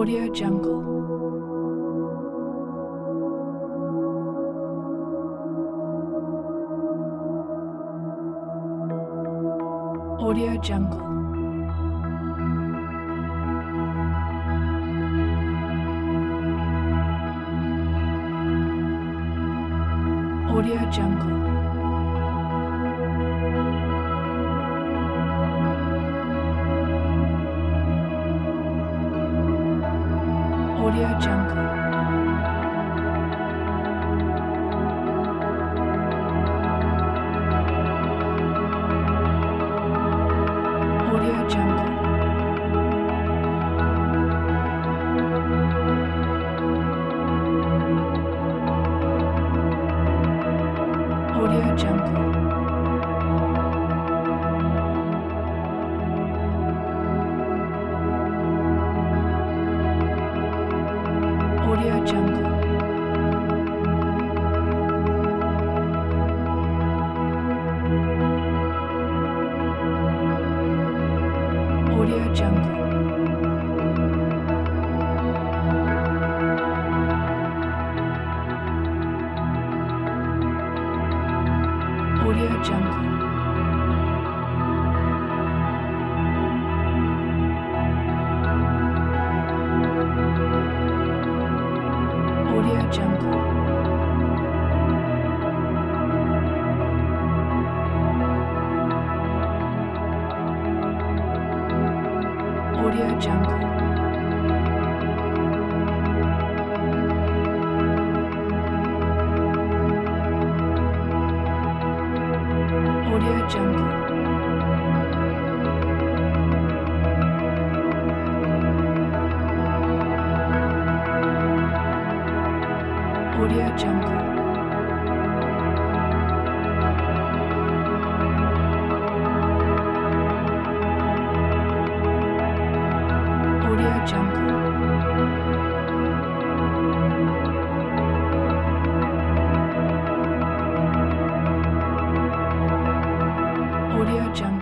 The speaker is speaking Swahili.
Audio Jungle. Audio Jungle. Audio Jungle. Audio Jungle. Audio Jungle. Audio Jungle. Audio Jungle. Audio Jungle. Audio Jungle. Audio Jungle. Audio Jungle. Audio Jungle. Audio Jungle. Audio Jungle. Audio Jungle.